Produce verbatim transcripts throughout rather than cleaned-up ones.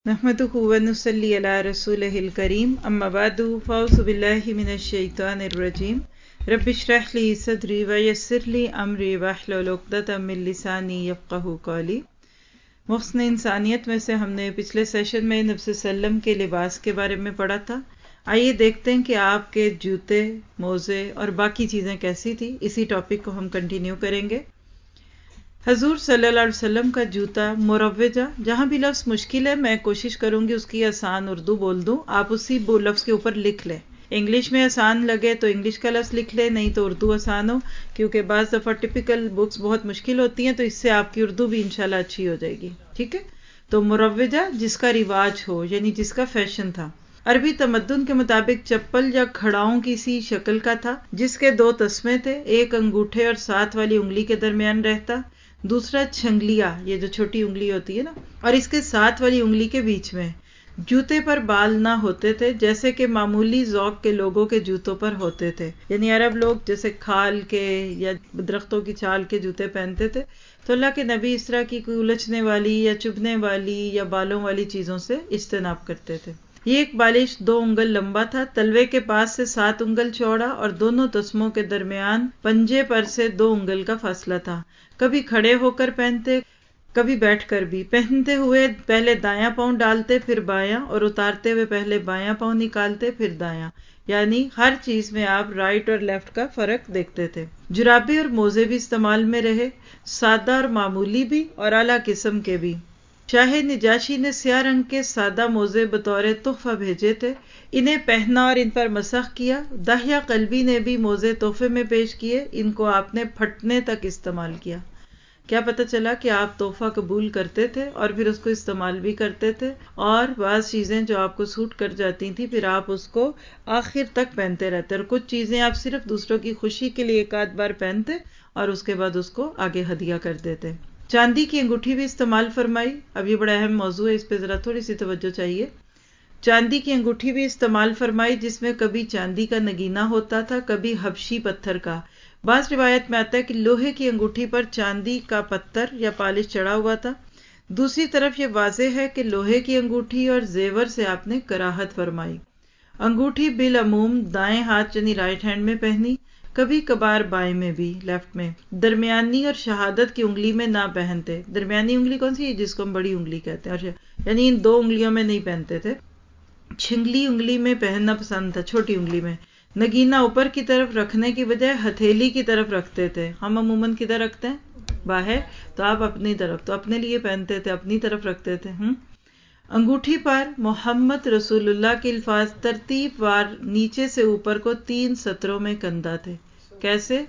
نحمدہ ونصلی علی رسولہ الکریم اما بعد فاعوذ باللہ من الشیطان الرجیم رب اشرح لی صدری ویسر لی امری واحلل عقدۃ من لسانی یفقہوا قولی۔ محسن انسانیت میں سے ہم نے پچھلے سیشن میں نبی صلی اللہ علیہ وسلم کے لباس کے بارے میں پڑھا تھا۔ آئیے دیکھتے ہیں کہ آپ کے جوتے، موزے اور باقی چیزیں کیسی تھی۔ اسی ٹاپک کو ہم کنٹینیو کریں گے۔ حضور صلی اللہ علیہ وسلم کا جوتا مروجہ، جہاں بھی لفظ مشکل ہے میں کوشش کروں گی اس کی آسان اردو بول دوں، آپ اسی لفظ کے اوپر لکھ لیں۔ انگلش میں آسان لگے تو انگلش کا لفظ لکھ لیں، نہیں تو اردو آسان ہو، کیونکہ بعض دفعہ ٹپیکل بکس بہت مشکل ہوتی ہیں تو اس سے آپ کی اردو بھی انشاءاللہ اچھی ہو جائے گی، ٹھیک ہے؟ تو مروجہ جس کا رواج ہو، یعنی جس کا فیشن تھا۔ عربی تمدن کے مطابق چپل یا کھڑاؤں کی سی شکل کا تھا، جس کے دو تسمے تھے، ایک انگوٹھے اور ساتھ والی انگلی کے درمیان رہتا، دوسرا چھنگلیا، یہ جو چھوٹی انگلی ہوتی ہے نا، اور اس کے ساتھ والی انگلی کے بیچ میں۔ جوتے پر بال نہ ہوتے تھے، جیسے کہ معمولی ذوق کے لوگوں کے جوتوں پر ہوتے تھے، یعنی عرب لوگ جیسے کھال کے یا درختوں کی چھال کے جوتے پہنتے تھے، تو اللہ کے نبی اس طرح کی کوئی الجھنے والی یا چبھنے والی یا بالوں والی چیزوں سے اجتناب کرتے تھے۔ یہ ایک بالش دو انگل لمبا تھا، تلوے کے پاس سے سات انگل چوڑا اور دونوں تسموں کے درمیان پنجے پر سے دو انگل کا فاصلہ تھا۔ کبھی کھڑے ہو کر پہنتے، کبھی بیٹھ کر بھی۔ پہنتے ہوئے پہلے دایاں پاؤں ڈالتے پھر بایاں، اور اتارتے ہوئے پہلے بایاں پاؤں نکالتے پھر دایاں، یعنی ہر چیز میں آپ رائٹ اور لیفٹ کا فرق دیکھتے تھے۔ جرابے اور موزے بھی استعمال میں رہے، سادہ اور معمولی بھی اور اعلیٰ قسم کے بھی۔ شاہ نجاشی نے سیاہ رنگ کے سادہ موزے بطور تحفہ بھیجے تھے، انہیں پہنا اور ان پر مسح کیا۔ داہیہ قلبی نے بھی موزے تحفے میں پیش کیے، ان کو آپ نے پھٹنے تک استعمال کیا۔ کیا پتہ چلا کہ آپ تحفہ قبول کرتے تھے اور پھر اس کو استعمال بھی کرتے تھے، اور بعض چیزیں جو آپ کو سوٹ کر جاتی تھیں پھر آپ اس کو آخر تک پہنتے رہتے، اور کچھ چیزیں آپ صرف دوسروں کی خوشی کے لیے ایک آدھ بار پہنتے اور اس کے بعد اس کو آگے ہدیہ کر دیتے۔ چاندی کی انگوٹھی بھی استعمال فرمائی۔ اب یہ بڑا اہم موضوع ہے، اس پہ ذرا تھوڑی سی توجہ چاہیے۔ چاندی کی انگوٹھی بھی استعمال فرمائی، جس میں کبھی چاندی کا نگینہ ہوتا تھا، کبھی حبشی پتھر کا۔ بعض روایت میں آتا ہے کہ لوہے کی انگوٹھی پر چاندی کا پتھر یا پالش چڑھا ہوا تھا۔ دوسری طرف یہ واضح ہے کہ لوہے کی انگوٹھی اور زیور سے آپ نے کراہت فرمائی۔ انگوٹھی بالعموم دائیں ہاتھ یعنی رائٹ ہینڈ میں پہنی، کبھی کبھار بائیں میں بھی، لیفٹ میں۔ درمیانی اور شہادت کی انگلی میں نہ پہنتے۔ درمیانی انگلی کون سی ہے؟ جس کو ہم بڑی انگلی کہتے ہیں، اور یعنی ان دو انگلیوں میں نہیں پہنتے تھے۔ چھنگلی انگلی میں پہننا پسند تھا، چھوٹی انگلی میں۔ نگینہ اوپر کی طرف رکھنے کی بجائے ہتھیلی کی طرف رکھتے تھے۔ ہم عموماً کدھر رکھتے ہیں؟ باہر، تو آپ اپنی طرف، تو اپنے لیے پہنتے تھے، اپنی طرف رکھتے تھے۔ ہم انگوٹھی پر محمد رسول اللہ کے الفاظ ترتیب وار نیچے سے اوپر کو تین سطروں میں کندہ تھے۔ کیسے؟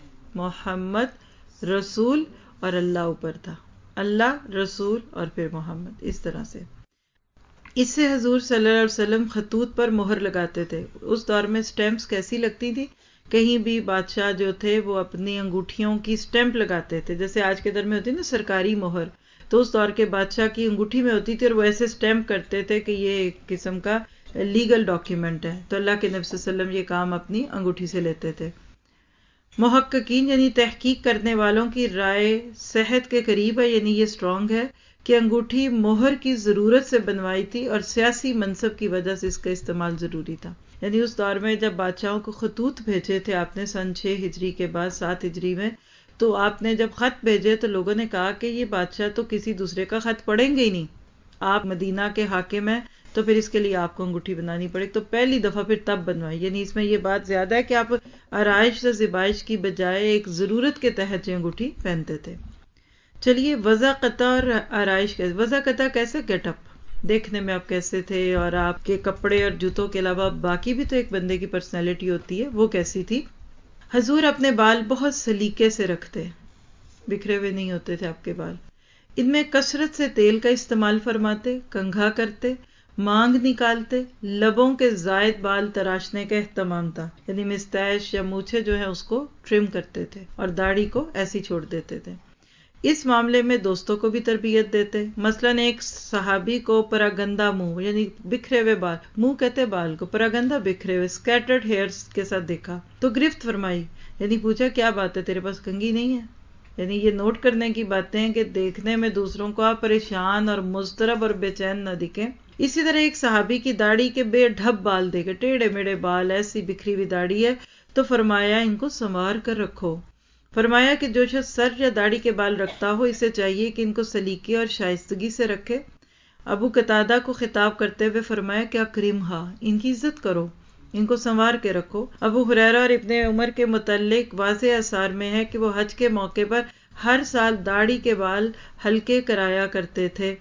محمد رسول اور اللہ اوپر تھا، اللہ رسول اور پھر محمد، اس طرح سے۔ اس سے حضور صلی اللہ علیہ وسلم خطوط پر مہر لگاتے تھے۔ اس دور میں سٹیمپس کیسی لگتی تھی؟ کہیں بھی بادشاہ جو تھے وہ اپنی انگوٹھیوں کی سٹیمپ لگاتے تھے، جیسے آج کے دور میں ہوتی ہے نا سرکاری مہر، تو اس دور کے بادشاہ کی انگوٹھی میں ہوتی تھی، اور وہ ایسے سٹیمپ کرتے تھے کہ یہ ایک قسم کا لیگل ڈاکیومنٹ ہے۔ تو اللہ کے نبی صلی اللہ علیہ وسلم یہ کام اپنی انگوٹھی سے لیتے تھے۔ محققین یعنی تحقیق کرنے والوں کی رائے صحت کے قریب ہے، یعنی یہ سٹرونگ ہے کہ انگوٹھی مہر کی ضرورت سے بنوائی تھی، اور سیاسی منصب کی وجہ سے اس کا استعمال ضروری تھا۔ یعنی اس دور میں جب بادشاہوں کو خطوط بھیجے تھے آپ نے سن چھ ہجری کے بعد سات ہجری میں، تو آپ نے جب خط بھیجے تو لوگوں نے کہا کہ یہ بادشاہ تو کسی دوسرے کا خط پڑھیں گے ہی نہیں، آپ مدینہ کے حاکم ہیں تو پھر اس کے لیے آپ کو انگوٹھی بنانی پڑے، تو پہلی دفعہ پھر تب بنوائی۔ یعنی اس میں یہ بات زیادہ ہے کہ آپ آرائش یا زیبائش کی بجائے ایک ضرورت کے تحت یہ انگوٹھی پہنتے تھے۔ چلیے وضع قطع اور آرائش کیسے؟ وضع قطع کیسے؟ گیٹ اپ، دیکھنے میں آپ کیسے تھے، اور آپ کے کپڑے اور جوتوں کے علاوہ باقی بھی تو ایک بندے کی پرسنالٹی ہوتی ہے، وہ کیسی تھی؟ حضور اپنے بال بہت سلیقے سے رکھتے، بکھرے ہوئے نہیں ہوتے تھے آپ کے بال۔ ان میں کثرت سے تیل کا استعمال فرماتے، کنگھا کرتے، مانگ نکالتے، لبوں کے زائد بال تراشنے کا اہتمام تھا، یعنی مسٹیش یا مونچھیں جو ہیں اس کو ٹرم کرتے تھے، اور داڑھی کو ایسی چھوڑ دیتے تھے۔ اس معاملے میں دوستوں کو بھی تربیت دیتے۔ مثلاً ایک صحابی کو پراگندہ منہ یعنی بکھرے ہوئے بال، منہ کہتے بال کو، پراگندہ بکھرے ہوئے اسکیٹرڈ ہیئرز کے ساتھ دیکھا تو گرفت فرمائی، یعنی پوچھا کیا بات ہے تیرے پاس کنگھی نہیں ہے؟ یعنی یہ نوٹ کرنے کی باتیں ہیں کہ دیکھنے میں دوسروں کو آپ پریشان اور مضطرب اور بے چین نہ دکھیں۔ اسی طرح ایک صحابی کی داڑھی کے بے ڈھب بال دیکھے، ٹیڑھے میڑے بال، ایسی بکھری ہوئی داڑھی ہے، تو فرمایا ان کو سنوار کر رکھو۔ فرمایا کہ جو شخص سر یا داڑھی کے بال رکھتا ہو اسے چاہیے کہ ان کو سلیقے اور شائستگی سے رکھے۔ ابو قتادہ کو خطاب کرتے ہوئے فرمایا کہ اکرمھا، ان کی عزت کرو، ان کو سنوار کے رکھو۔ ابو ہریرہ اور ابن عمر کے متعلق واضح آثار میں ہے کہ وہ حج کے موقع پر ہر سال داڑھی کے بال ہلکے کرایا کرتے تھے۔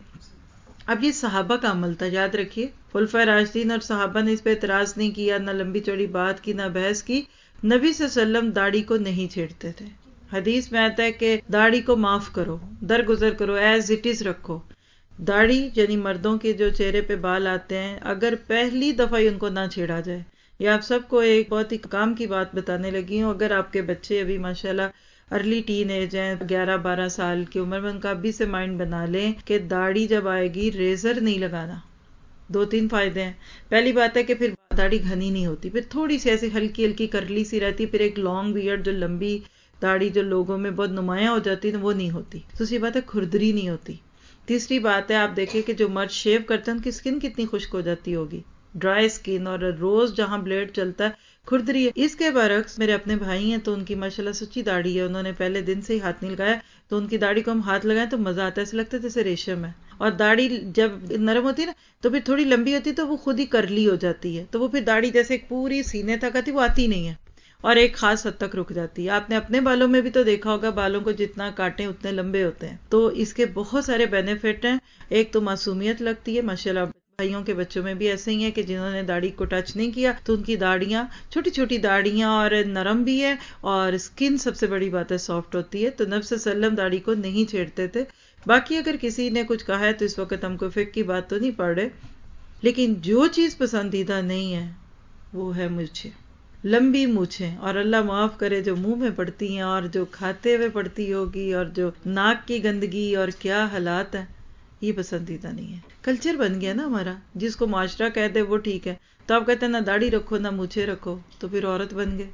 اب یہ صحابہ کا عمل تھا، یاد رکھیے، خلفائے راشدین اور صحابہ نے اس پہ اعتراض نہیں کیا، نہ لمبی چوڑی بات کی، نہ بحث کی۔ نبی صلی اللہ علیہ وسلم داڑھی کو نہیں چھیڑتے تھے۔ حدیث میں آتا ہے کہ داڑھی کو معاف کرو، درگزر کرو، ایز اٹ از رکھو۔ داڑھی یعنی مردوں کے جو چہرے پہ بال آتے ہیں، اگر پہلی دفعہ ہی ان کو نہ چھیڑا جائے، یہ آپ سب کو ایک بہت ہی کام کی بات بتانے لگی ہوں، اگر آپ کے بچے ابھی ماشاءاللہ ارلی ٹین ایج ہیں، گیارہ بارہ سال کی عمر میں، ان کا ابھی سے مائنڈ بنا لیں کہ داڑھی جب آئے گی ریزر نہیں لگانا۔ دو تین فائدے ہیں۔ پہلی بات ہے کہ پھر داڑھی گھنی نہیں ہوتی، پھر تھوڑی سی ایسی ہلکی ہلکی کرلی سی رہتی، پھر ایک لانگ بیئرڈ جو لمبی داڑھی جو لوگوں میں بہت نمایاں ہو جاتی ہے وہ نہیں ہوتی۔ دوسری بات ہے کھردری نہیں ہوتی۔ تیسری بات ہے آپ دیکھیں کہ جو مرد شیو کرتے ہیں ان کی سکن کتنی خشک ہو جاتی ہوگی، ڈرائی سکن، اور روز جہاں بلیڈ چلتا ہے کھردری ہے۔ اس کے برعکس میرے اپنے بھائی ہیں تو ان کی ماشاءاللہ سچی داڑھی ہے، انہوں نے پہلے دن سے ہی ہاتھ نہیں لگایا، تو ان کی داڑھی کو ہم ہاتھ لگائیں تو مزہ آتا ہے، ایسے لگتا ہے جیسے ریشم ہے۔ اور داڑھی جب نرم ہوتی ہے نا تو پھر تھوڑی لمبی ہوتی ہے تو وہ خود ہی کرلی ہو جاتی ہے، تو وہ پھر داڑھی جیسے ایک پوری سینے تک آتی وہ آتی نہیں ہے، اور ایک خاص حد تک رک جاتی ہے۔ آپ نے اپنے بالوں میں بھی تو دیکھا ہوگا، بالوں کو جتنا کاٹیں اتنے لمبے ہوتے ہیں۔ تو اس کے بہت سارے بینیفٹ ہیں۔ ایک تو معصومیت لگتی ہے، ماشاءاللہ بھائیوں کے بچوں میں بھی ایسے ہی ہیں کہ جنہوں نے داڑھی کو ٹچ نہیں کیا تو ان کی داڑیاں چھوٹی چھوٹی داڑیاں اور نرم بھی ہے، اور سکن سب سے بڑی بات ہے سافٹ ہوتی ہے۔ تو نبی صلی اللہ علیہ وسلم داڑھی کو نہیں چھیڑتے تھے۔ باقی اگر کسی نے کچھ کہا ہے تو اس وقت ہم کوئی فقہ کی بات تو نہیں پڑھ رہے، لیکن جو چیز پسندیدہ نہیں ہے وہ ہے مجھے لمبی مونچھیں، اور اللہ معاف کرے جو منہ میں پڑتی ہیں اور جو کھاتے ہوئے پڑتی ہوگی، اور جو ناک کی گندگی اور کیا حالات ہیں، یہ پسندیدہ نہیں ہے۔ کلچر بن گیا نا ہمارا، جس کو معاشرہ کہہ دے وہ ٹھیک ہے۔ تو آپ کہتے ہیں نہ داڑھی رکھو نہ مونچھیں رکھو، تو پھر عورت بن گئے۔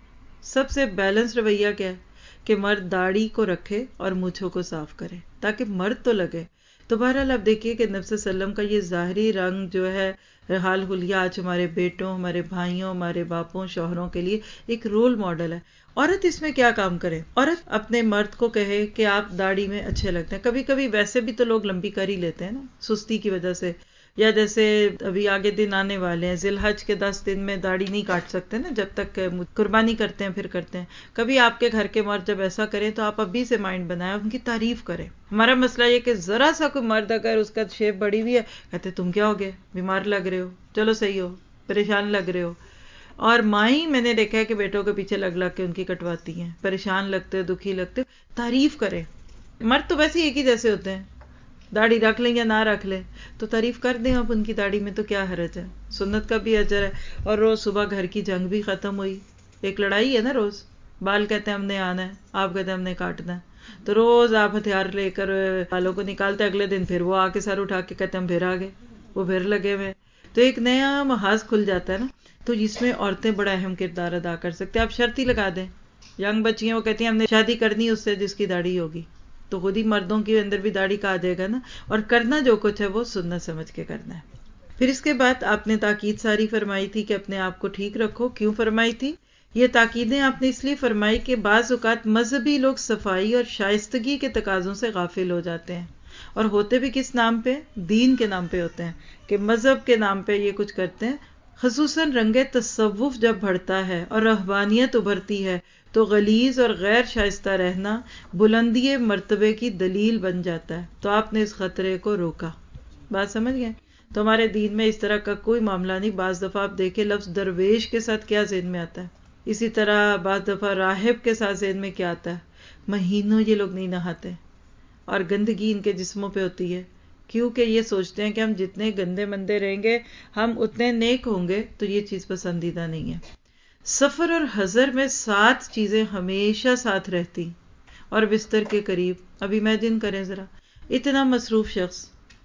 سب سے بیلنس رویہ کیا ہے کہ مرد داڑھی کو رکھے اور مونچھوں کو صاف کرے تاکہ مرد تو لگے۔ تو بہرحال آپ دیکھیے کہ نبی صلی اللہ علیہ وسلم کا یہ ظاہری رنگ جو ہے، حال حلیہ آج ہمارے بیٹوں، ہمارے بھائیوں، ہمارے باپوں، شوہروں کے لیے ایک رول ماڈل ہے۔ عورت اس میں کیا کام کرے؟ عورت اپنے مرد کو کہے کہ آپ داڑھی میں اچھے لگتے ہیں۔ کبھی کبھی ویسے بھی تو لوگ لمبی کر ہی لیتے ہیں نا، سستی کی وجہ سے، یا جیسے ابھی آگے دن آنے والے ہیں، ذی الحج کے دس دن میں داڑھی نہیں کاٹ سکتے نا، جب تک قربانی کرتے ہیں پھر کرتے ہیں۔ کبھی آپ کے گھر کے مرد جب ایسا کریں تو آپ ابھی سے مائنڈ بنائیں، ان کی تعریف کریں۔ ہمارا مسئلہ یہ کہ ذرا سا کوئی مرد اگر اس کا شیپ بڑی ہوئی ہے کہتے تم کیا ہو گئے، بیمار لگ رہے ہو، چلو صحیح ہو، پریشان لگ رہے ہو۔ اور مائیں میں نے دیکھا ہے کہ بیٹوں کے پیچھے لگ لگ کے ان کی کٹواتی ہیں، پریشان لگتے دکھی لگتے۔ تعریف کریں۔ مرد تو ویسے ایک ہی جیسے ہوتے ہیں، داڑھی رکھ لیں یا نہ رکھ لیں، تو تعریف کر دیں آپ ان کی داڑھی میں، تو کیا حرج ہے؟ سنت کا بھی اجر ہے۔ اور روز صبح گھر کی جنگ بھی ختم ہوئی۔ ایک لڑائی ہے نا روز، بال کہتے ہیں ہم نے آنا ہے، آپ کہتے ہیں ہم نے کاٹنا ہے، تو روز آپ ہتھیار لے کر بالوں کو نکالتے، اگلے دن پھر وہ آ کے سر اٹھا کے کہتے ہیں ہم پھر آ گئے، وہ پھر لگے ہوئے، تو ایک نیا محاذ کھل جاتا ہے نا۔ تو جس میں عورتیں بڑا اہم کردار ادا کر سکتے ہیں۔ آپ شرط ہی لگا دیں، ینگ بچی ہیں وہ کہتی ہیں ہم نے شادی کرنی اس سے جس کی داڑھی ہوگی، تو خود ہی مردوں کے اندر بھی داڑھی کا آ جائے گا نا، اور کرنا جو کچھ ہے وہ سنت سمجھ کے کرنا ہے۔ پھر اس کے بعد آپ نے تاکید ساری فرمائی تھی کہ اپنے آپ کو ٹھیک رکھو۔ کیوں فرمائی تھی یہ تاکیدیں؟ آپ نے اس لیے فرمائی کہ بعض اوقات مذہبی لوگ صفائی اور شائستگی کے تقاضوں سے غافل ہو جاتے ہیں، اور ہوتے بھی کس نام پہ؟ دین کے نام پہ ہوتے ہیں، کہ مذہب کے نام پہ یہ کچھ کرتے ہیں۔ خصوصاً رنگ تصوف جب بڑھتا ہے اور رہبانیت ابھرتی ہے تو غلیظ اور غیر شائستہ رہنا بلندی مرتبے کی دلیل بن جاتا ہے۔ تو آپ نے اس خطرے کو روکا۔ بات سمجھ گئے؟ تو ہمارے دین میں اس طرح کا کوئی معاملہ نہیں۔ بعض دفعہ آپ دیکھیں لفظ درویش کے ساتھ کیا ذہن میں آتا ہے، اسی طرح بعض دفعہ راہب کے ساتھ ذہن میں کیا آتا ہے، مہینوں یہ لوگ نہیں نہاتے اور گندگی ان کے جسموں پہ ہوتی ہے، کیونکہ یہ سوچتے ہیں کہ ہم جتنے گندے مندے رہیں گے ہم اتنے نیک ہوں گے، تو یہ چیز پسندیدہ نہیں ہے۔ سفر اور حضر میں سات چیزیں ہمیشہ ساتھ رہتی اور بستر کے قریب۔ اب امیجن کریں ذرا، اتنا مصروف شخص،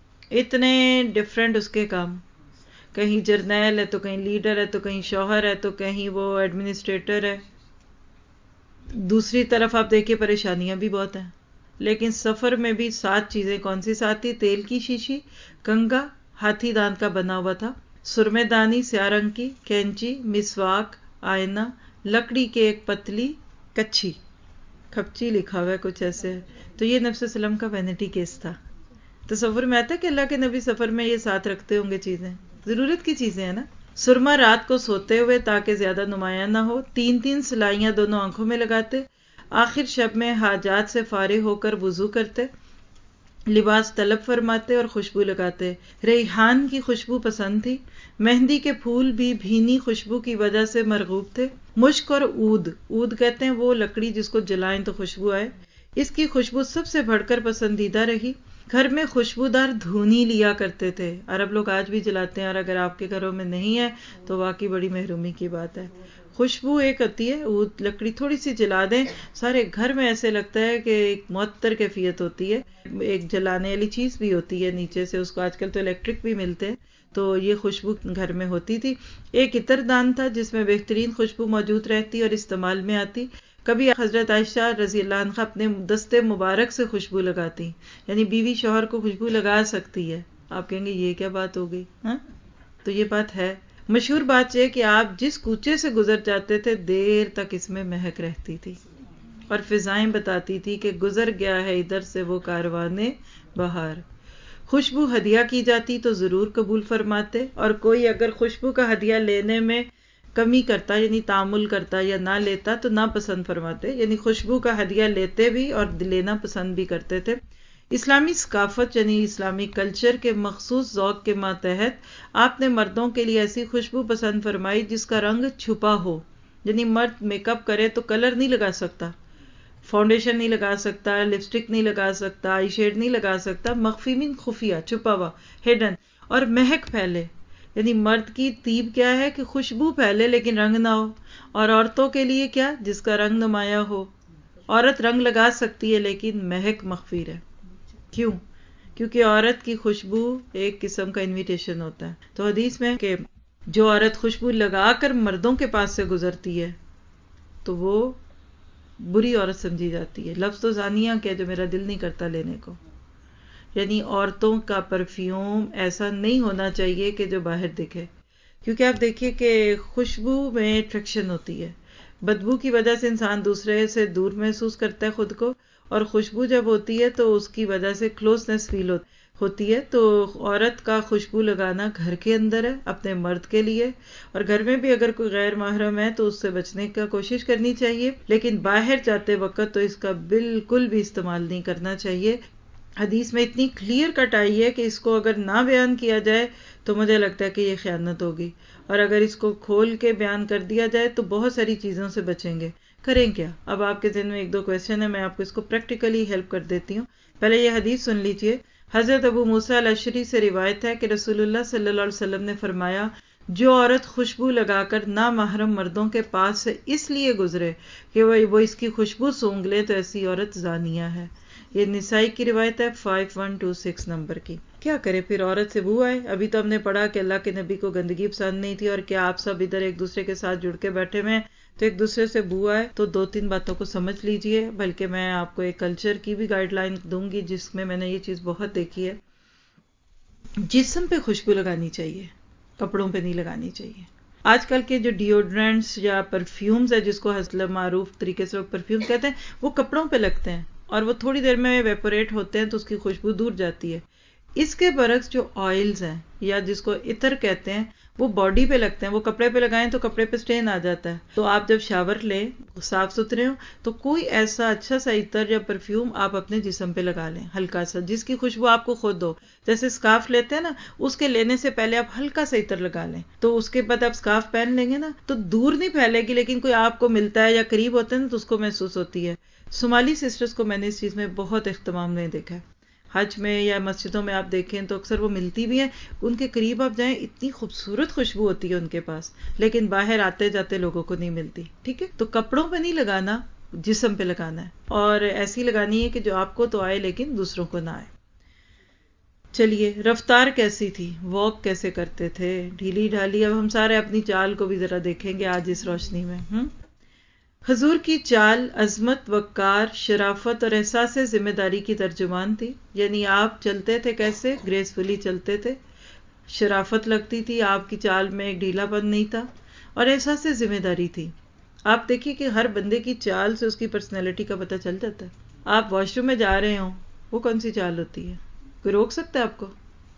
اتنے ڈیفرنٹ اس کے کام، کہیں جرنیل ہے تو کہیں لیڈر ہے تو کہیں شوہر ہے تو کہیں وہ ایڈمنسٹریٹر ہے۔ دوسری طرف آپ دیکھیں پریشانیاں بھی بہت ہیں، لیکن سفر میں بھی سات چیزیں کون سی ساتھ تھی؟ تیل کی شیشی، کنگا، ہاتھی دانت کا بنا ہوا تھا، سرمے دانی سیاہ رنگ کی، کینچی، مسواک، آئینہ، لکڑی کے ایک پتلی کچھی، کھپچی لکھا ہوا ہے کچھ ایسے ہے. تو یہ نبی صلی اللہ علیہ وسلم کا وینٹی کیس تھا. تصور میں آتا ہے کہ اللہ کے نبی سفر میں یہ ساتھ رکھتے ہوں گے چیزیں، ضرورت کی چیزیں ہیں نا. سرما رات کو سوتے ہوئے تاکہ زیادہ نمایاں نہ ہو، تین تین سلائیاں دونوں آنکھوں میں لگاتے، آخر شب میں حاجات سے فارغ ہو کر وضو کرتے، لباس طلب فرماتے اور خوشبو لگاتے. ریحان کی خوشبو پسند تھی، مہندی کے پھول بھی بھینی خوشبو کی وجہ سے مرغوب تھے. مشک اور عود، عود کہتے ہیں وہ لکڑی جس کو جلائیں تو خوشبو آئے، اس کی خوشبو سب سے بڑھ کر پسندیدہ رہی. گھر میں خوشبودار دھونی لیا کرتے تھے. عرب لوگ آج بھی جلاتے ہیں، اور اگر آپ کے گھروں میں نہیں ہے تو واقعی بڑی محرومی کی بات ہے. خوشبو ایک ہوتی ہے، وہ لکڑی تھوڑی سی جلا دیں، سارے گھر میں ایسے لگتا ہے کہ ایک معطر کیفیت ہوتی ہے. ایک جلانے والی چیز بھی ہوتی ہے نیچے سے، اس کو آج کل تو الیکٹرک بھی ملتے ہیں، تو یہ خوشبو گھر میں ہوتی تھی. ایک عطر دان تھا جس میں بہترین خوشبو موجود رہتی اور استعمال میں آتی. کبھی حضرت عائشہ رضی اللہ عنہا اپنے دستے مبارک سے خوشبو لگاتی، یعنی بیوی شوہر کو خوشبو لگا سکتی ہے. آپ کہیں گے یہ کیا بات ہو گئی، ہاں تو یہ بات ہے. مشہور بات یہ کہ آپ جس کوچے سے گزر جاتے تھے دیر تک اس میں مہک رہتی تھی، اور فضائیں بتاتی تھی کہ گزر گیا ہے ادھر سے وہ کاروانے بہار. خوشبو ہدیہ کی جاتی تو ضرور قبول فرماتے، اور کوئی اگر خوشبو کا ہدیہ لینے میں کمی کرتا یعنی تعامل کرتا یا نہ لیتا تو نہ پسند فرماتے، یعنی خوشبو کا ہدیہ لیتے بھی اور لینا پسند بھی کرتے تھے. اسلامی ثقافت یعنی اسلامی کلچر کے مخصوص ذوق کے ماتحت آپ نے مردوں کے لیے ایسی خوشبو پسند فرمائی جس کا رنگ چھپا ہو، یعنی مرد میک اپ کرے تو کلر نہیں لگا سکتا، فاؤنڈیشن نہیں لگا سکتا، لپسٹک نہیں لگا سکتا، آئی شیڈ نہیں لگا سکتا، مخفی من خفیہ، چھپا ہوا، ہڈن، اور مہک پھیلے. یعنی مرد کی طیب کیا ہے کہ خوشبو پھیلے لیکن رنگ نہ ہو، اور عورتوں کے لیے کیا، جس کا رنگ نمایاں ہو. عورت رنگ لگا سکتی ہے لیکن مہک مخفی رہے. کیوں؟ کیونکہ عورت کی خوشبو ایک قسم کا انویٹیشن ہوتا ہے. تو حدیث میں کہ جو عورت خوشبو لگا کر مردوں کے پاس سے گزرتی ہے تو وہ بری عورت سمجھی جاتی ہے. لفظ تو زانیہ کیا، جو میرا دل نہیں کرتا لینے کو. یعنی عورتوں کا پرفیوم ایسا نہیں ہونا چاہیے کہ جو باہر دکھے، کیونکہ آپ دیکھیے کہ خوشبو میں اٹریکشن ہوتی ہے. بدبو کی وجہ سے انسان دوسرے سے دور محسوس کرتا ہے خود کو، اور خوشبو جب ہوتی ہے تو اس کی وجہ سے کلوزنس فیل ہوتی ہے. تو عورت کا خوشبو لگانا گھر کے اندر ہے اپنے مرد کے لیے، اور گھر میں بھی اگر کوئی غیر محرم ہے تو اس سے بچنے کا کوشش کرنی چاہیے، لیکن باہر جاتے وقت تو اس کا بالکل بھی استعمال نہیں کرنا چاہیے. حدیث میں اتنی کلیئر کٹ آئی ہے کہ اس کو اگر نہ بیان کیا جائے تو مجھے لگتا ہے کہ یہ خیانت ہوگی، اور اگر اس کو کھول کے بیان کر دیا جائے تو بہت ساری چیزوں سے بچیں گے. کریں کیا؟ اب آپ کے ذہن میں ایک دو کویسچن ہے، میں آپ کو اس کو پریکٹیکلی ہیلپ کر دیتی ہوں. پہلے یہ حدیث سن لیجئے. حضرت ابو موسیٰ الاشعری سے روایت ہے کہ رسول اللہ صلی اللہ علیہ وسلم نے فرمایا، جو عورت خوشبو لگا کر نامحرم مردوں کے پاس سے اس لیے گزرے کہ وہ اس کی خوشبو سونگھ لے تو ایسی عورت زانیہ ہے. یہ نسائی کی روایت ہے five one two six number کی. کیا کرے پھر، عورت سے بو آئے. ابھی تو ہم نے پڑھا کہ اللہ کے نبی کو گندگی پسند نہیں تھی، اور کیا آپ سب ادھر ایک دوسرے کے ساتھ جڑ کے بیٹھے ہوئے ہیں تو ایک دوسرے سے بو آئے. تو دو تین باتوں کو سمجھ لیجئے، بلکہ میں آپ کو ایک کلچر کی بھی گائیڈ لائن دوں گی جس میں میں نے یہ چیز بہت دیکھی ہے. جسم پہ خوشبو لگانی چاہیے، کپڑوں پہ نہیں لگانی چاہیے. آج کل کے جو ڈیوڈرنٹس یا پرفیومز ہے، جس کو حسب معروف طریقے سے لوگ پرفیوم کہتے ہیں، وہ کپڑوں پہ لگتے ہیں اور وہ تھوڑی دیر میں ویپوریٹ ہوتے ہیں تو اس کی خوشبو دور جاتی ہے. اس کے برعکس جو آئلز ہیں یا جس کو عطر کہتے ہیں وہ باڈی پہ لگتے ہیں. وہ کپڑے پہ لگائیں تو کپڑے پہ سٹین آ جاتا ہے. تو آپ جب شاور لیں صاف ستھرے ہوں تو کوئی ایسا اچھا سا عطر یا پرفیوم آپ اپنے جسم پہ لگا لیں، ہلکا سا، جس کی خوشبو آپ کو خود ہو. جیسے سکارف لیتے ہیں نا، اس کے لینے سے پہلے آپ ہلکا سا عطر لگا لیں، تو اس کے بعد آپ سکارف پہن لیں گے نا تو دور نہیں پھیلے گی، لیکن کوئی آپ کو ملتا ہے یا قریب ہوتے ہیں نا تو اس کو محسوس ہوتی ہے. صومالی سسٹرز کو میں نے اس چیز میں بہت اہتمام نہیں دیکھا ہے. حج میں یا مسجدوں میں آپ دیکھیں تو اکثر وہ ملتی بھی ہیں، ان کے قریب آپ جائیں اتنی خوبصورت خوشبو ہوتی ہے ان کے پاس، لیکن باہر آتے جاتے لوگوں کو نہیں ملتی. ٹھیک ہے، تو کپڑوں پہ نہیں لگانا، جسم پہ لگانا ہے، اور ایسی لگانی ہے کہ جو آپ کو تو آئے لیکن دوسروں کو نہ آئے. چلیے، رفتار کیسی تھی، واک کیسے کرتے تھے، ڈھیلی ڈھالی. اب ہم سارے اپنی چال کو بھی ذرا دیکھیں گے آج اس روشنی میں. ہم حضور کی چال عظمت، وقار، شرافت اور احساس ذمہ داری کی ترجمان تھی. یعنی آپ چلتے تھے کیسے، گریسفلی چلتے تھے، شرافت لگتی تھی، آپ کی چال میں ایک ڈھیلا پن نہیں تھا، اور احساس ذمہ داری تھی. آپ دیکھیے کہ ہر بندے کی چال سے اس کی پرسنالٹی کا پتہ چل جاتا ہے. آپ واش روم میں جا رہے ہوں، وہ کون سی چال ہوتی ہے؟ کوئی روک سکتا ہے آپ کو؟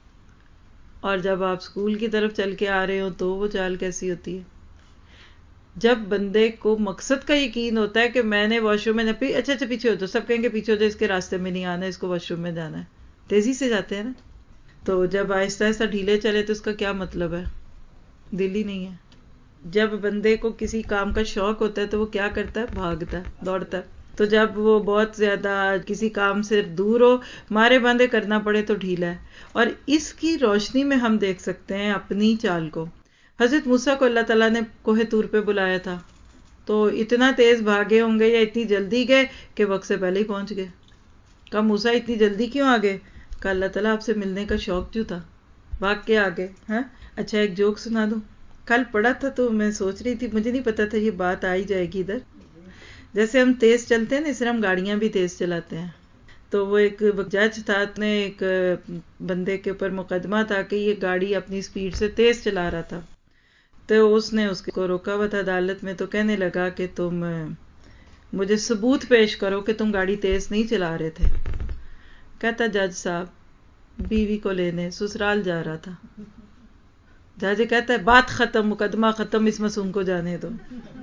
اور جب آپ اسکول کی طرف چل کے آ رہے ہوں تو وہ چال کیسی ہوتی ہے؟ جب بندے کو مقصد کا یقین ہوتا ہے کہ میں نے واش روم میں نہ پی اچھا اچھا پیچھے ہو تو سب کہیں گے پیچھے ہو جائے، اس کے راستے میں نہیں آنا، اس کو واش روم میں جانا ہے، تیزی سے جاتے ہیں نا. تو جب آہستہ آہستہ ڈھیلے چلے تو اس کا کیا مطلب ہے؟ دل ہی نہیں ہے. جب بندے کو کسی کام کا شوق ہوتا ہے تو وہ کیا کرتا ہے؟ بھاگتا ہے، دوڑتا ہے. تو جب وہ بہت زیادہ کسی کام سے دور ہو، مارے باندھے کرنا پڑے تو ڈھیلا ہے. اور اس کی روشنی میں ہم دیکھ سکتے ہیں اپنی چال کو. حضرت موسیٰ کو اللہ تعالیٰ نے کوہ طور پہ بلایا تھا تو اتنا تیز بھاگے ہوں گے یا اتنی جلدی گئے کہ وقت سے پہلے ہی پہنچ گئے. کہا موسیٰ اتنی جلدی کیوں آگے؟ کہا اللہ تعالیٰ آپ سے ملنے کا شوق جو تھا، بھاگ کے آگے. ہاں اچھا ایک جوک سنا دوں. کل پڑھا تھا تو میں سوچ رہی تھی، مجھے نہیں پتا تھا یہ بات آئی جائے گی ادھر. جیسے ہم تیز چلتے ہیں نا، اس طرح ہم گاڑیاں بھی تیز چلاتے ہیں. تو وہ ایک جج تھا، نے ایک بندے کے اوپر مقدمہ تھا کہ یہ گاڑی اپنی سپیڈ سے تیز چلا رہا تھا. تو اس نے اس کو روکا ہوا تھا عدالت میں، تو کہنے لگا کہ تم مجھے ثبوت پیش کرو کہ تم گاڑی تیز نہیں چلا رہے تھے. کہتا جج صاحب بیوی کو لینے سسرال جا رہا تھا. جج کہتا ہے بات ختم، مقدمہ ختم، اس معصوم کو جانے دو.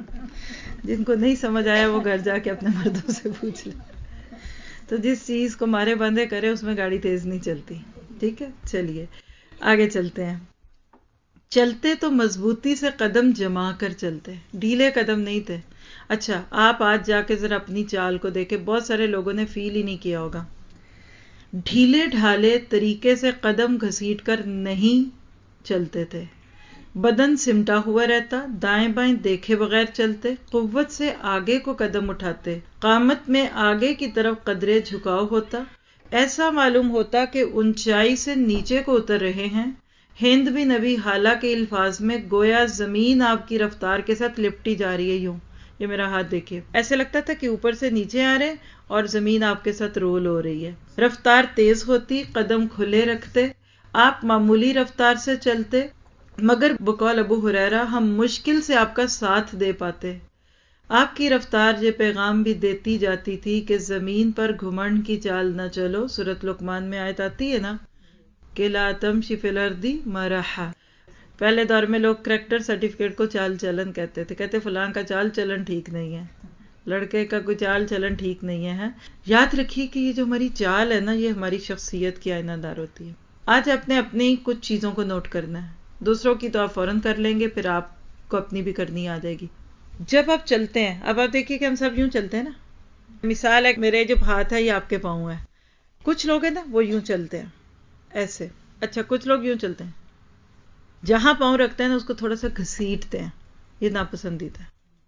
جن کو نہیں سمجھ آیا وہ گھر جا کے اپنے مردوں سے پوچھ لے. تو جس چیز کو مارے باندھے کرے اس میں گاڑی تیز نہیں چلتی. ٹھیک ہے، چلیے آگے چلتے ہیں. چلتے تو مضبوطی سے قدم جما کر چلتے، ڈھیلے قدم نہیں تھے. اچھا آپ آج جا کے ذرا اپنی چال کو دیکھیں، بہت سارے لوگوں نے فیل ہی نہیں کیا ہوگا. ڈھیلے ڈھالے طریقے سے قدم گھسیٹ کر نہیں چلتے تھے. بدن سمٹا ہوا رہتا، دائیں بائیں دیکھے بغیر چلتے، قوت سے آگے کو قدم اٹھاتے، قامت میں آگے کی طرف قدرے جھکاؤ ہوتا، ایسا معلوم ہوتا کہ اونچائی سے نیچے کو اتر رہے ہیں. ہند بھی نبی حالہ کے الفاظ میں گویا زمین آپ کی رفتار کے ساتھ لپٹی جا رہی ہے. یوں یہ میرا ہاتھ دیکھیے، ایسے لگتا تھا کہ اوپر سے نیچے آ رہے اور زمین آپ کے ساتھ رول ہو رہی ہے. رفتار تیز ہوتی، قدم کھلے رکھتے، آپ معمولی رفتار سے چلتے، مگر بقول ابو ہریرہ ہم مشکل سے آپ کا ساتھ دے پاتے. آپ کی رفتار یہ پیغام بھی دیتی جاتی تھی کہ زمین پر گھمنڈ کی چال نہ چلو. سورۃ لقمان میں آیت آتی ہے نا کہ لا تمشی فی الارض مرحا. پہلے دور میں لوگ کریکٹر سرٹیفکیٹ کو چال چلن کہتے تھے، کہتے فلاں کا چال چلن ٹھیک نہیں ہے، لڑکے کا کوئی چال چلن ٹھیک نہیں ہے. یاد رکھیے کہ یہ جو ہماری چال ہے نا، یہ ہماری شخصیت کی آئینہ دار ہوتی ہے. آج آپ نے اپنی کچھ چیزوں کو نوٹ کرنا ہے، دوسروں کی تو آپ فوراً کر لیں گے، پھر آپ کو اپنی بھی کرنی آ جائے گی. جب آپ چلتے ہیں، اب آپ دیکھیے کہ ہم سب یوں چلتے ہیں نا. مثال ہے میرے جو ہاتھ ہے یہ آپ کے پاؤں ہے. کچھ لوگ ہیں نا وہ یوں چلتے ہیں ایسے. اچھا کچھ لوگ یوں چلتے ہیں، جہاں پاؤں رکھتے ہیں نا اس کو تھوڑا سا گھسیٹتے ہیں. یہ ناپسندیدہ ہے.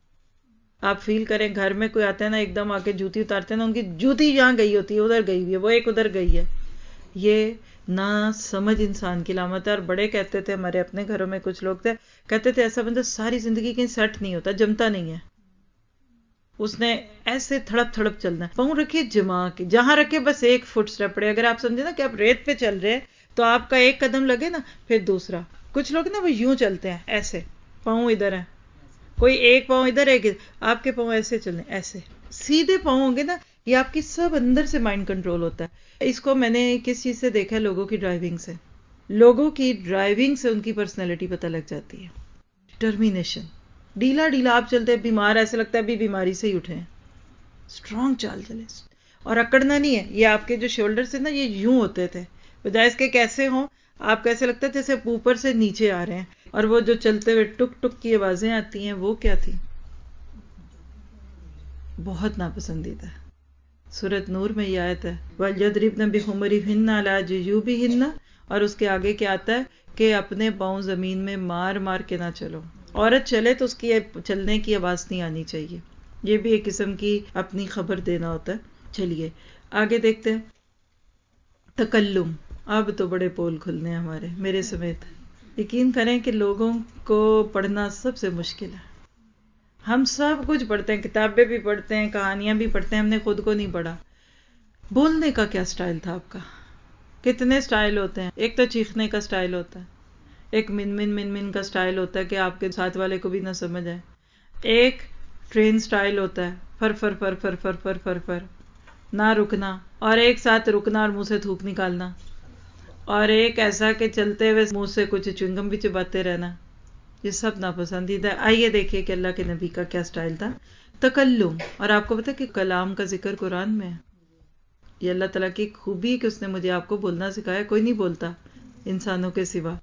آپ فیل کریں گھر میں کوئی آتا ہے نا، ایک دم آ کے جوتی اتارتے ہیں نا، ان کی جوتی یہاں گئی ہوتی ہے، ادھر گئی ہوئی ہے، وہ ایک ادھر گئی ہے. یہ نہ سمجھ انسان کی علامت ہے. اور بڑے کہتے تھے، ہمارے اپنے گھروں میں کچھ لوگ تھے، کہتے تھے ایسا بندہ ساری زندگی کہیں سیٹ نہیں ہوتا، جمتا نہیں ہے. اس نے ایسے تھڑپ تھڑپ چلنا ہے. پاؤں رکھیے جما کے، جہاں رکھے بس ایک فٹ سٹیپ پڑے. اگر آپ سمجھے نا کہ آپ ریت پہ چل رہے ہیں تو آپ کا ایک قدم لگے نا، پھر دوسرا. کچھ لوگ نا وہ یوں چلتے ہیں ایسے، پاؤں ادھر ہیں، کوئی ایک پاؤں ادھر ہے، آپ کے پاؤں ایسے چلنے، ایسے سیدھے پاؤں ہوں گے نا. یہ آپ کی سب اندر سے مائنڈ کنٹرول ہوتا ہے. اس کو میں نے کس چیز سے دیکھا ہے؟ لوگوں کی ڈرائیونگ سے. لوگوں کی ڈرائیونگ سے ان کی پرسنالٹی پتہ لگ جاتی ہے. ڈٹرمینیشن. ڈھیلا ڈھیلا آپ چلتے، بیمار ایسے لگتا ہے ابھی بیماری سے ہی اٹھے ہیں. اسٹرانگ چال چلے، اور اکڑنا نہیں ہے. یہ آپ کے جو شولڈر سے نا یہ یوں ہوتے تھے، بجائے اس کے کیسے ہوں آپ کیسے لگتا ہے جیسے اوپر سے نیچے آ رہے ہیں. اور وہ جو چلتے ہوئے ٹک ٹک کی آوازیں آتی ہیں وہ کیا تھی؟ بہت ناپسندیدہ. سورۃ نور میں یہ آیت ہے وَلْيَضْرِبْنَ بِخُمُرِهِنَّ عَلَىٰ جُيُوبِهِنَّ، اور اس کے آگے کیا آتا ہے کہ اپنے پاؤں زمین میں مار مار کے نہ چلو. عورت چلے تو اس کی چلنے کی آواز نہیں آنی چاہیے. یہ بھی ایک قسم کی اپنی خبر دینا ہوتا ہے. چلیے آگے دیکھتے ہیں. تکلم. اب تو بڑے پول کھلنے ہیں ہمارے، میرے سمیت. یقین کریں کہ لوگوں کو پڑھنا سب سے مشکل ہے. ہم سب کچھ پڑھتے ہیں، کتابیں بھی پڑھتے ہیں، کہانیاں بھی پڑھتے ہیں، ہم نے خود کو نہیں پڑھا. بولنے کا کیا سٹائل تھا آپ کا؟ کتنے سٹائل ہوتے ہیں. ایک تو چیخنے کا سٹائل ہوتا ہے، ایک من من من من کا سٹائل ہوتا ہے کہ آپ کے ساتھ والے کو بھی نہ سمجھ آئے. ایک ٹرین سٹائل ہوتا ہے فر فر فر فر فر فر فر فر نہ رکنا، اور ایک ساتھ رکنا اور منہ سے تھوک نکالنا، اور ایک ایسا کہ چلتے ہوئے منہ سے کچھ چنگم بھی چباتے رہنا. یہ سب ناپسندیدہ ہے. آئیے دیکھیے کہ اللہ کے نبی کا کیا سٹائل تھا. تکلم. اور آپ کو پتہ ہے کہ کلام کا ذکر قرآن میں ہے. یہ اللہ تعالیٰ کی خوبی ہے کہ اس نے مجھے آپ کو بولنا سکھایا. کوئی نہیں بولتا انسانوں کے سوا.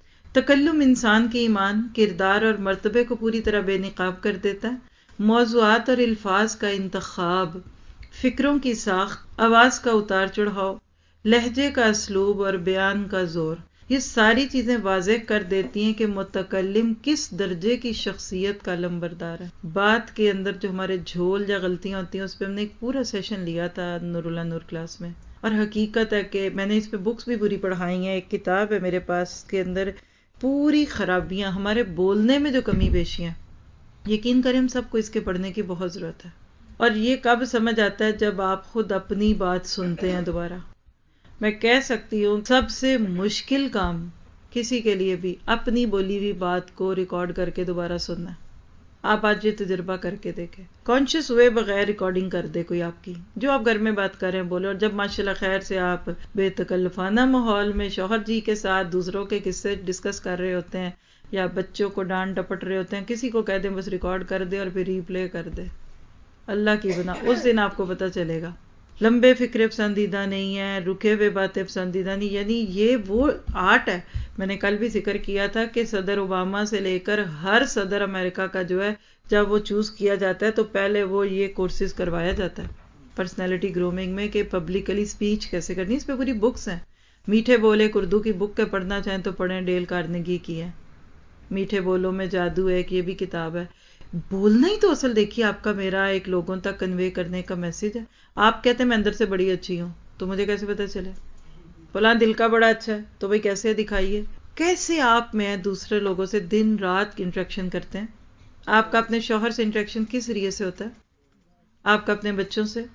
تکلم انسان کے ایمان، کردار اور مرتبے کو پوری طرح بے نقاب کر دیتا ہے. موضوعات اور الفاظ کا انتخاب، فکروں کی ساخت، آواز کا اتار چڑھاؤ، لہجے کا اسلوب اور بیان کا زور، یہ ساری چیزیں واضح کر دیتی ہیں کہ متکلم کس درجے کی شخصیت کا لمبردار ہے. بات کے اندر جو ہمارے جھول یا غلطیاں ہوتی ہیں اس پہ ہم نے ایک پورا سیشن لیا تھا نور اللہ نور کلاس میں، اور حقیقت ہے کہ میں نے اس پہ بکس بھی پوری پڑھائی ہیں. ایک کتاب ہے میرے پاس کے اندر پوری خرابیاں، ہمارے بولنے میں جو کمی بیشیاں. یقین کریں ہم سب کو اس کے پڑھنے کی بہت ضرورت ہے. اور یہ کب سمجھ آتا ہے؟ جب آپ خود اپنی بات سنتے ہیں دوبارہ. میں کہہ سکتی ہوں سب سے مشکل کام کسی کے لیے بھی اپنی بولی ہوئی بات کو ریکارڈ کر کے دوبارہ سننا ہے. آپ آج یہ تجربہ کر کے دیکھیں، کانشیس ہوئے بغیر ریکارڈنگ کر دے کوئی آپ کی، جو آپ گھر میں بات کر رہے ہیں بولے. اور جب ماشاءاللہ خیر سے آپ بے تکلفانہ ماحول میں شوہر جی کے ساتھ دوسروں کے قصے ڈسکس کر رہے ہوتے ہیں یا بچوں کو ڈانٹ ڈپٹ رہے ہوتے ہیں، کسی کو کہہ دیں بس ریکارڈ کر دے اور پھر ری پلے کر دے. اللہ کی بنا اس دن آپ کو پتہ چلے گا. لمبے فکرے پسندیدہ نہیں ہیں، رکے ہوئے باتیں پسندیدہ نہیں. یعنی یہ وہ آرٹ ہے. میں نے کل بھی ذکر کیا تھا کہ صدر اوباما سے لے کر ہر صدر امریکہ کا جو ہے جب وہ چوز کیا جاتا ہے تو پہلے وہ یہ کورسز کروایا جاتا ہے پرسنالٹی گرومنگ میں کہ پبلکلی سپیچ کیسے کرنی. اس پہ پوری بکس ہیں. میٹھے بولے اردو کی بک کے پڑھنا چاہیں تو پڑھیں، ڈیل کارنیگی کی ہے. میٹھے بولوں میں جادو ہے، کہ یہ بھی کتاب ہے. بولنا ہی تو اصل دیکھیے آپ کا میرا ایک لوگوں تک کنوے کرنے کا میسج ہے. آپ کہتے ہیں میں اندر سے بڑی اچھی ہوں تو مجھے کیسے پتہ چلے؟ فلاں دل کا بڑا اچھا ہے تو بھائی کیسے دکھائیے. کیسے آپ میں دوسرے لوگوں سے دن رات انٹریکشن کرتے ہیں؟ آپ کا اپنے شوہر سے انٹریکشن کس ذریعے سے ہوتا ہے؟ آپ کا اپنے بچوں سے،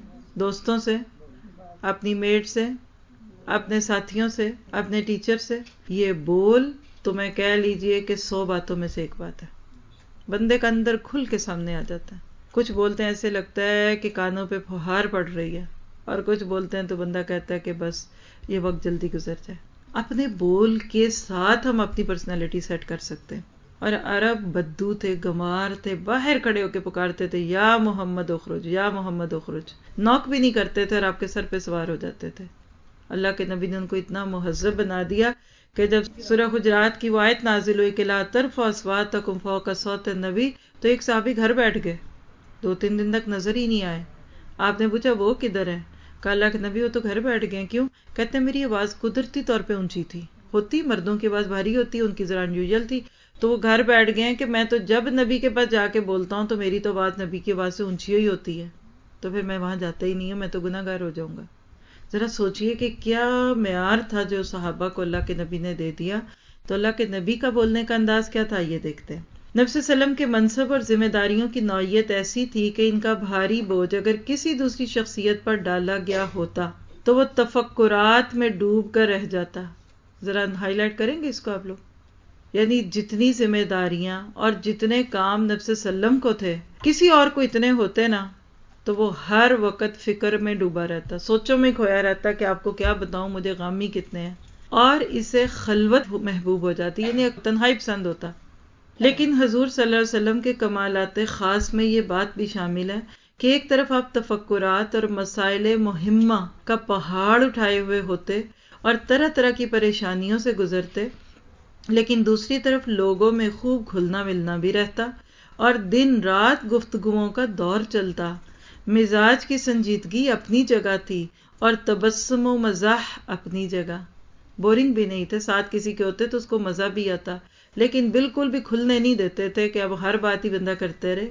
دوستوں سے، اپنی میٹ سے، اپنے ساتھیوں سے، اپنے ٹیچر سے. یہ بول تو میں کہہ لیجئے کہ سو باتوں میں سے ایک بات ہے. بندے کا اندر کھل کے سامنے آ جاتا ہے. کچھ بولتے ہیں ایسے لگتا ہے کہ کانوں پہ پھوہار پڑ رہی ہے، اور کچھ بولتے ہیں تو بندہ کہتا ہے کہ بس یہ وقت جلدی گزر جائے. اپنے بول کے ساتھ ہم اپنی پرسنالٹی سیٹ کر سکتے ہیں. اور عرب بدو تھے، گمار تھے، باہر کھڑے ہو کے پکارتے تھے یا محمد اخرج یا محمد اخرج. نوک بھی نہیں کرتے تھے اور آپ کے سر پہ سوار ہو جاتے تھے. اللہ کے نبی نے ان کو اتنا مہذب بنا دیا کہ جب سورہ حجرات کی وہ آیت نازل ہوئی کہ لا ترفعوا اصواتکم فوق صوت النبی، تو ایک صحابی گھر بیٹھ گئے، دو تین دن تک نظر ہی نہیں آئے. آپ نے پوچھا وہ کدھر ہے؟ کہا اللہ کے نبی وہ تو گھر بیٹھ گئے. کیوں؟ کہتے ہیں میری آواز قدرتی طور پہ اونچی تھی. ہوتی مردوں کی آواز بھاری ہوتی، ان کی ذرا انیوژل تھی، تو وہ گھر بیٹھ گئے کہ میں تو جب نبی کے پاس جا کے بولتا ہوں تو میری تو آواز نبی کی آواز سے اونچی ہی ہوتی ہے، تو پھر میں وہاں جاتا ہی نہیں ہوں، میں تو گناہ گار ہو جاؤں گا. ذرا سوچئے کہ کیا معیار تھا جو صحابہ کو اللہ کے نبی نے دے دیا. تو اللہ کے نبی کا بولنے کا انداز کیا تھا، یہ دیکھتے ہیں. نبی صلی اللہ علیہ وسلم کے منصب اور ذمہ داریوں کی نوعیت ایسی تھی کہ ان کا بھاری بوجھ اگر کسی دوسری شخصیت پر ڈالا گیا ہوتا تو وہ تفکرات میں ڈوب کر رہ جاتا. ذرا ہائی لائٹ کریں گے اس کو آپ لوگ. یعنی جتنی ذمہ داریاں اور جتنے کام نبی صلی اللہ علیہ وسلم کو تھے، کسی اور کو اتنے ہوتے نا تو وہ ہر وقت فکر میں ڈوبا رہتا، سوچوں میں کھویا رہتا کہ آپ کو کیا بتاؤں مجھے غم ہی کتنے ہیں، اور اسے خلوت محبوب ہو جاتی، یعنی تنہائی پسند ہوتا. لیکن حضور صلی اللہ علیہ وسلم کے کمالات خاص میں یہ بات بھی شامل ہے کہ ایک طرف آپ تفکرات اور مسائل مہمہ کا پہاڑ اٹھائے ہوئے ہوتے اور طرح طرح کی پریشانیوں سے گزرتے، لیکن دوسری طرف لوگوں میں خوب گھلنا ملنا بھی رہتا اور دن رات گفتگوؤں کا دور چلتا. مزاج کی سنجیدگی اپنی جگہ تھی اور تبسم و مزاح اپنی جگہ. بورنگ بھی نہیں تھے، ساتھ کسی کے ہوتے تو اس کو مزہ بھی آتا، لیکن بالکل بھی کھلنے نہیں دیتے تھے کہ اب ہر بات ہی بندہ کرتے رہے.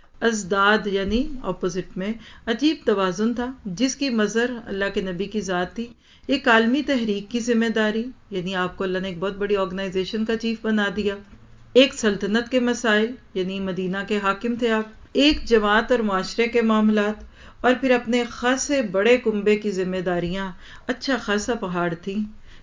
ازداد یعنی اپوزٹ میں عجیب توازن تھا جس کی مظہر اللہ کے نبی کی ذات تھی. ایک عالمی تحریک کی ذمہ داری، یعنی آپ کو اللہ نے ایک بہت بڑی آرگنائزیشن کا چیف بنا دیا. ایک سلطنت کے مسائل، یعنی مدینہ کے حاکم تھے آپ. ایک جماعت اور معاشرے کے معاملات، اور پھر اپنے خاصے بڑے کنبے کی ذمہ داریاں. اچھا خاصا پہاڑ تھی.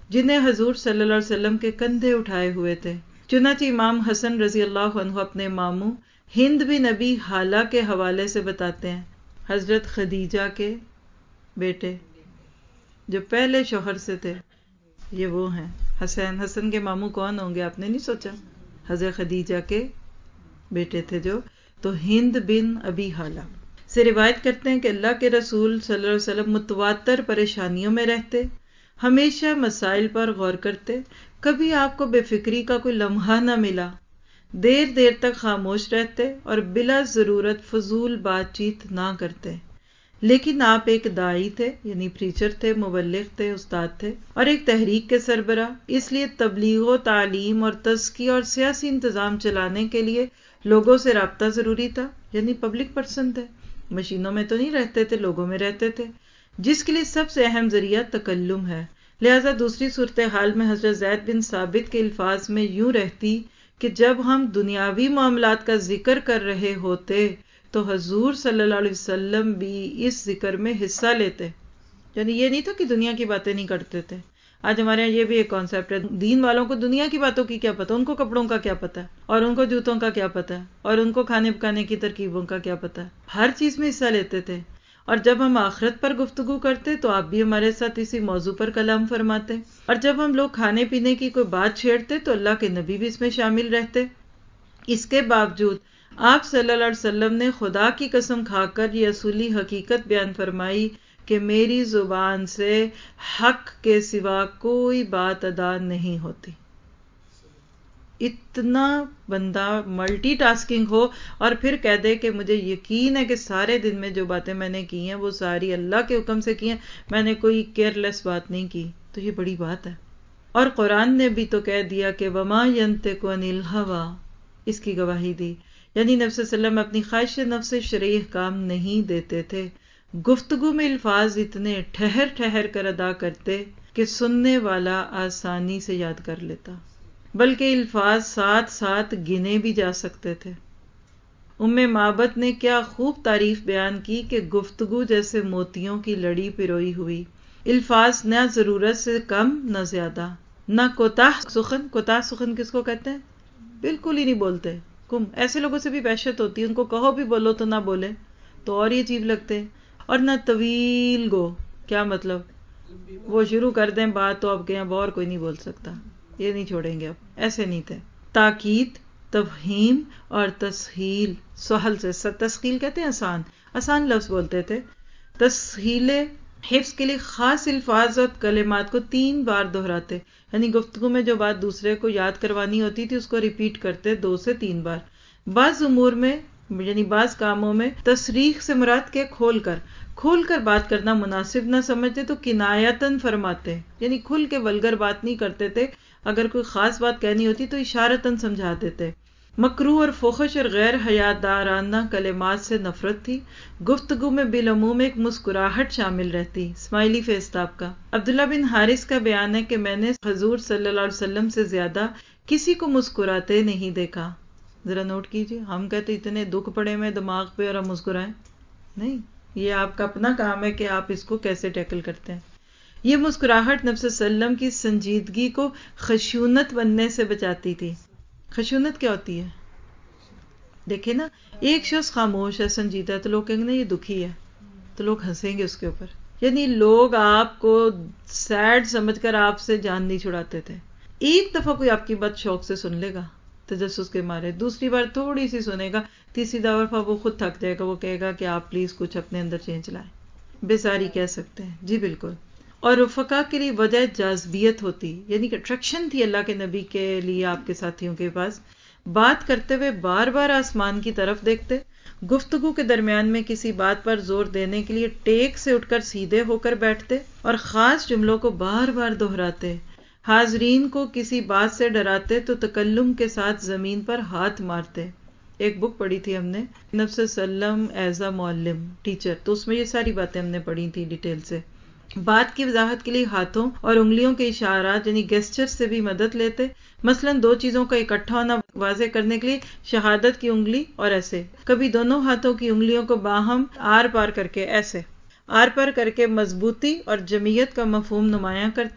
جنہیں حضور صلی اللہ علیہ وسلم کے کندھے اٹھائے ہوئے تھے۔ چنانچہ امام حسن رضی اللہ عنہ اپنے ماموں ہند بن ابی حالہ کے حوالے سے بتاتے ہیں، حضرت خدیجہ کے بیٹے جو پہلے شوہر سے تھے، یہ وہ ہیں حسین۔ حسن کے ماموں کون ہوں گے آپ نے نہیں سوچا؟ حضرت خدیجہ کے بیٹے تھے جو، تو ہند بن ابی حالہ سے روایت کرتے ہیں کہ اللہ کے رسول صلی اللہ علیہ وسلم متواتر پریشانیوں میں رہتے، ہمیشہ مسائل پر غور کرتے، کبھی آپ کو بے فکری کا کوئی لمحہ نہ ملا، دیر دیر تک خاموش رہتے اور بلا ضرورت فضول بات چیت نہ کرتے۔ لیکن آپ ایک داعی تھے، یعنی پریچر تھے، مبلغ تھے، استاد تھے، اور ایک تحریک کے سربراہ، اس لیے تبلیغ و تعلیم اور تزکیہ اور سیاسی انتظام چلانے کے لیے لوگوں سے رابطہ ضروری تھا، یعنی پبلک پرسن تھے، مشینوں میں تو نہیں رہتے تھے، لوگوں میں رہتے تھے، جس کے لیے سب سے اہم ذریعہ تکلم ہے۔ لہذا دوسری صورتحال میں حضرت زید بن ثابت کے الفاظ میں یوں رہتی کہ جب ہم دنیاوی معاملات کا ذکر کر رہے ہوتے تو حضور صلی اللہ علیہ وسلم بھی اس ذکر میں حصہ لیتے، یعنی یہ نہیں تھا کہ دنیا کی باتیں نہیں کرتے تھے۔ آج ہمارے یہاں یہ بھی ایک کانسیپٹ ہے، دین والوں کو دنیا کی باتوں کی کیا پتہ، ان کو کپڑوں کا کیا پتہ ہے، اور ان کو جوتوں کا کیا پتہ ہے، اور ان کو کھانے پکانے کی ترکیبوں کا کیا پتہ ہے۔ ہر چیز میں حصہ لیتے تھے، اور جب ہم آخرت پر گفتگو کرتے تو آپ بھی ہمارے ساتھ اسی موضوع پر کلام فرماتے، اور جب ہم لوگ کھانے پینے کی کوئی بات چھیڑتے تو اللہ کے نبی بھی اس میں شامل رہتے۔ اس کے باوجود آپ صلی اللہ علیہ وسلم نے خدا کی قسم کھا کر یہ اصولی حقیقت بیان فرمائی کہ میری زبان سے حق کے سوا کوئی بات ادا نہیں ہوتی۔ اتنا بندہ ملٹی ٹاسکنگ ہو اور پھر کہہ دے کہ مجھے یقین ہے کہ سارے دن میں جو باتیں میں نے کی ہیں وہ ساری اللہ کے حکم سے کی ہیں، میں نے کوئی کیئر لیس بات نہیں کی، تو یہ بڑی بات ہے۔ اور قرآن نے بھی تو کہہ دیا کہ وما ینطق عن الہوی، اس کی گواہی دی، یعنی نبی صلی اللہ علیہ وسلم اپنی خواہش نفس سے شرعی احکام نہیں دیتے تھے، گفتگو میں الفاظ اتنے ٹھہر ٹھہر کر ادا کرتے کہ سننے والا آسانی سے یاد کر لیتا، بلکہ الفاظ ساتھ ساتھ گنے بھی جا سکتے تھے۔ ام معبد نے کیا خوب تعریف بیان کی کہ گفتگو جیسے موتیوں کی لڑی پروئی ہوئی، الفاظ نہ ضرورت سے کم نہ زیادہ، نہ کوتاہ سخن۔ کوتاہ سخن کس کو کہتے ہیں؟ بالکل ہی نہیں بولتے، کم ایسے لوگوں سے بھی وحشت ہوتی ہے، ان کو کہو بھی بولو تو نہ بولے تو اور ہی عجیب لگتے، اور نہ طویل گو، کیا مطلب وہ شروع کر دیں بات تو اب کہ اب اور کوئی نہیں بول سکتا، یہ نہیں چھوڑیں گے، اب ایسے نہیں تھے۔ تاکید، تفہیم اور تسہیل، سہل سے تسہیل کہتے ہیں آسان، آسان لفظ بولتے تھے۔ تسہیل حفظ کے لیے خاص الفاظ اور کلمات کو تین بار دہراتے، یعنی گفتگو میں جو بات دوسرے کو یاد کروانی ہوتی تھی اس کو ریپیٹ کرتے دو سے تین بار۔ بعض امور میں یعنی بعض کاموں میں تصریح سے مراد کے کھول کر کھول کر بات کرنا مناسب نہ سمجھتے تو کنایتاً فرماتے، یعنی کھل کے ولگر بات نہیں کرتے تھے، اگر کوئی خاص بات کہنی ہوتی تو اشارتاً سمجھا دیتے۔ مکروہ اور فحش اور غیر حیادارانہ کلمات سے نفرت تھی، گفتگو میں بالعموم ایک مسکراہٹ شامل رہتی، اسمائلی فیس تھا آپ کا۔ عبداللہ بن حارث کا بیان ہے کہ میں نے حضور صلی اللہ علیہ وسلم سے زیادہ کسی کو مسکراتے نہیں دیکھا۔ ذرا نوٹ کیجئے، ہم کہتے اتنے دکھ پڑے میں دماغ پہ اور ہم مسکرائیں نہیں، یہ آپ کا اپنا کام ہے کہ آپ اس کو کیسے ٹیکل کرتے ہیں۔ یہ مسکراہٹ نبی صلی اللہ علیہ وسلم کی سنجیدگی کو خشونت بننے سے بچاتی تھی۔ خشونت کیا ہوتی ہے؟ دیکھیں نا، ایک شخص خاموش ہے، سنجیدہ ہے، تو لوگ کہیں گے نا یہ دکھی ہے، تو لوگ ہنسیں گے اس کے اوپر، یعنی لوگ آپ کو سیڈ سمجھ کر آپ سے جان نہیں چھڑاتے تھے۔ ایک دفعہ کوئی آپ کی بات شوق سے سن لے گا تجسس کے مارے، دوسری بار تھوڑی سی سنے گا، تیسری دفعہ وہ خود تھک جائے گا، وہ کہے گا کہ آپ پلیز کچھ اپنے اندر چینج لائیں۔ بیزاری کہہ سکتے ہیں، جی بالکل۔ اور رفقا کے لیے وجہ جاذبیت ہوتی، یعنی کہ اٹریکشن تھی اللہ کے نبی کے لیے آپ کے ساتھیوں کے پاس۔ بات کرتے ہوئے بار بار آسمان کی طرف دیکھتے، گفتگو کے درمیان میں کسی بات پر زور دینے کے لیے ٹیک سے اٹھ کر سیدھے ہو کر بیٹھتے اور خاص جملوں کو بار بار دہراتے۔ حاضرین کو کسی بات سے ڈراتے تو تکلم کے ساتھ زمین پر ہاتھ مارتے۔ ایک بک پڑھی تھی ہم نے، نبی صلی اللہ علیہ وسلم ایز اے معلم، ٹیچر، تو اس میں یہ ساری باتیں ہم نے پڑھی تھی ڈیٹیل سے۔ بات کی وضاحت کے لیے ہاتھوں اور انگلیوں کے اشارات یعنی گیسچر سے بھی مدد لیتے، مثلا دو چیزوں کا اکٹھا ہونا واضح کرنے کے لیے شہادت کی انگلی اور ایسے، کبھی دونوں ہاتھوں کی انگلیوں کو باہم آر پار کر کے ایسے آر پار کر کے مضبوطی اور جمعیت کا مفہوم نمایاں کرتے،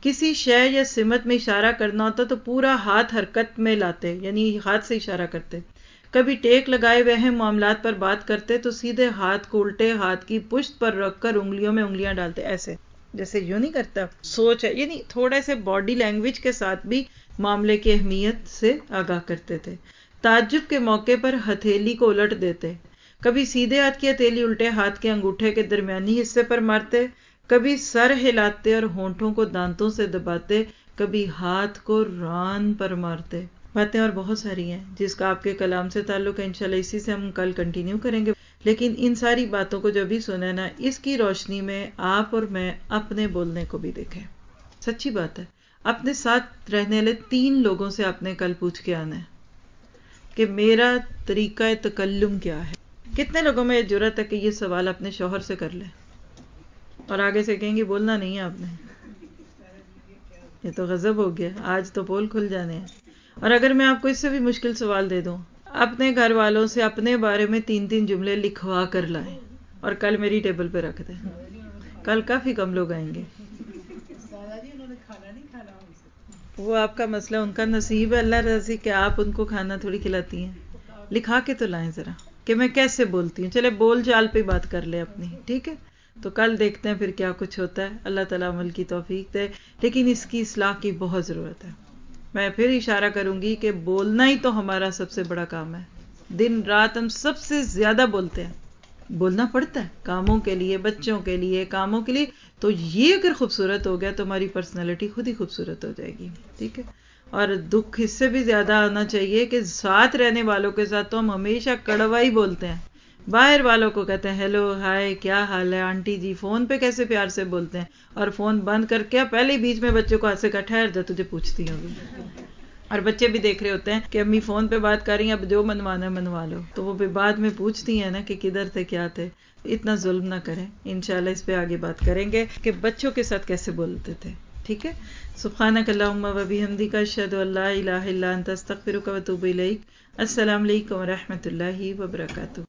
کسی شے یا سمت میں اشارہ کرنا ہوتا تو پورا ہاتھ حرکت میں لاتے، یعنی ہاتھ سے اشارہ کرتے. کبھی ٹیک لگائے ہوئے ہیں معاملات پر بات کرتے تو سیدھے ہاتھ کو الٹے ہاتھ کی پشت پر رکھ کر انگلیوں میں انگلیاں ڈالتے، ایسے جیسے یوں نہیں کرتا. سوچ ہے، یعنی تھوڑے سے باڈی لینگویج کے ساتھ بھی معاملے کی اہمیت سے آگاہ کرتے تھے. تعجب کے موقع پر ہتھیلی کو الٹ دیتے، کبھی سیدھے ہاتھ کی ہتھیلی الٹے ہاتھ کے انگوٹھے کے درمیانی حصے پر مارتے، کبھی سر ہلاتے اور ہونٹوں کو دانتوں سے دباتے، کبھی ہاتھ کو ران پر مارتے. باتیں اور بہت ساری ہیں جس کا آپ کے کلام سے تعلق ہے، انشاءاللہ اسی سے ہم کل کنٹینیو کریں گے. لیکن ان ساری باتوں کو جو بھی سنا نا، اس کی روشنی میں آپ اور میں اپنے بولنے کو بھی دیکھیں. سچی بات ہے، اپنے ساتھ رہنے والے تین لوگوں سے آپ نے کل پوچھ کے آنا ہے کہ میرا طریقہ تکلم کیا ہے. کتنے لوگوں میں یہ جرأت ہے کہ یہ سوال اپنے شوہر سے کر لیں اور آگے سے کہیں گے بولنا نہیں ہے آپ نے؟ یہ تو غضب ہو گیا، آج تو بول کھل جانے ہیں. اور اگر میں آپ کو اس سے بھی مشکل سوال دے دوں، اپنے گھر والوں سے اپنے بارے میں تین تین جملے لکھوا کر لائیں اور کل میری ٹیبل پہ رکھ دیں. کل کافی کم لوگ آئیں گے. وہ آپ کا مسئلہ، ان کا نصیب ہے، اللہ رضی کہ آپ ان کو کھانا تھوڑی کھلاتی ہیں. لکھا کے تو لائیں ذرا کہ میں کیسے بولتی ہوں. چلے بول چال پہ بات کر لیں اپنی، ٹھیک ہے؟ تو کل دیکھتے ہیں پھر کیا کچھ ہوتا ہے. اللہ تعالیٰ عمل کی توفیق دے، لیکن اس کی اصلاح کی بہت ضرورت ہے. میں پھر اشارہ کروں گی کہ بولنا ہی تو ہمارا سب سے بڑا کام ہے. دن رات ہم سب سے زیادہ بولتے ہیں، بولنا پڑتا ہے کاموں کے لیے، بچوں کے لیے، کاموں کے لیے. تو یہ اگر خوبصورت ہو گیا تو ہماری پرسنالٹی خود ہی خوبصورت ہو جائے گی، ٹھیک ہے؟ اور دکھ اس سے بھی زیادہ آنا چاہیے کہ ساتھ رہنے والوں کے ساتھ تو ہم ہمیشہ کڑوا ہی بولتے ہیں. باہر والوں کو کہتے ہیں ہیلو ہائے کیا حال ہے آنٹی جی، فون پہ کیسے پیار سے بولتے ہیں، اور فون بند کر کے پہلے ہی بیچ میں بچوں کو ہاتھ سے کہا ٹھہر جا تجھے پوچھتی ہوں. اور بچے بھی دیکھ رہے ہوتے ہیں کہ امی فون پہ بات کر رہی ہیں، اب جو منوانا ہے منوا لو، تو وہ بھی بعد میں پوچھتی ہیں نا کہ کدھر تھے کیا تھے. اتنا ظلم نہ کریں. انشاءاللہ اس پہ آگے بات کریں گے کہ بچوں کے ساتھ کیسے بولتے تھے، ٹھیک ہے؟ سبحانک اللہم و بحمدک، اشہد ان لا الہ الا انت، استغفرک و اتوب الیک. السلام علیکم و رحمۃ اللہ وبرکاتہ.